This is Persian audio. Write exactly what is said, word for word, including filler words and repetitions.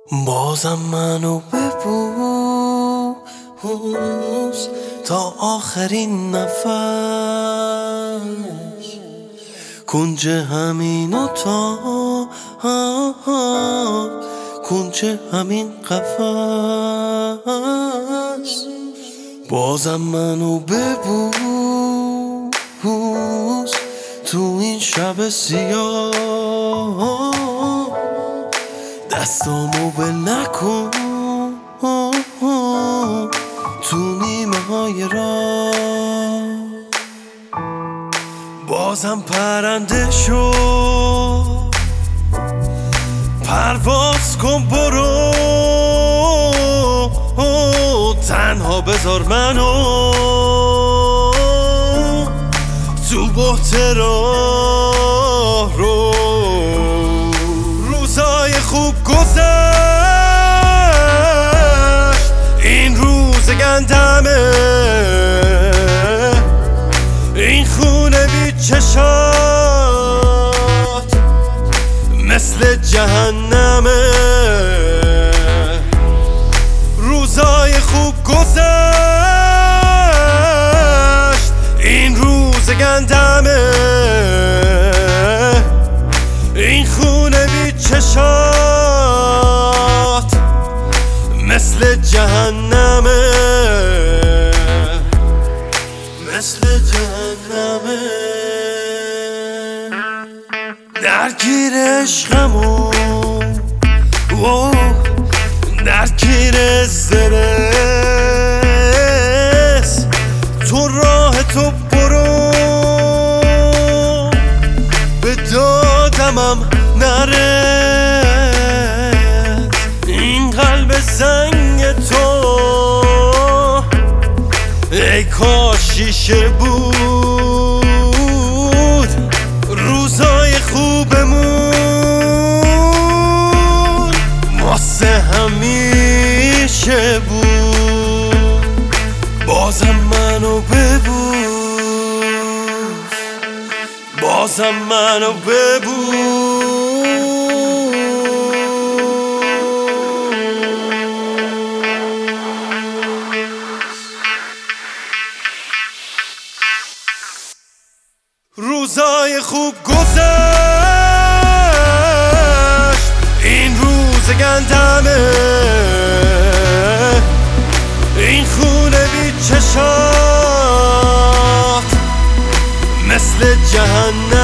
بازم منو ببوس تا آخرین نفس، کنج همین اتاق، کنج همین قفس. بازم منو ببوس تو این شب سیاه، دستامو ول نکن تو نیمه های راه. بازم پرنده شو، پرواز کن برو، تنها بذار منو تو بحت راه رو. روزای خوب گذشت، این روز گندمه، این خونه بی چشات مثل جهنمه. روزای خوب گذشت، این روز گندمه، این خونه بی چشات مثل جهنمه، مثل جهنمه. درگیر عشقمون، درگیر استرس، تو راه تو برو، به دادمم نرس. این قلب سنگ تو ای کاش شیشه بود، روزای خوبمون واسه همیشه بود. بازم منو ببوس، بازم منو ببوس. روزای خوب گذشت، این روز گندمه، این خونه بی چشات مثل جهنم.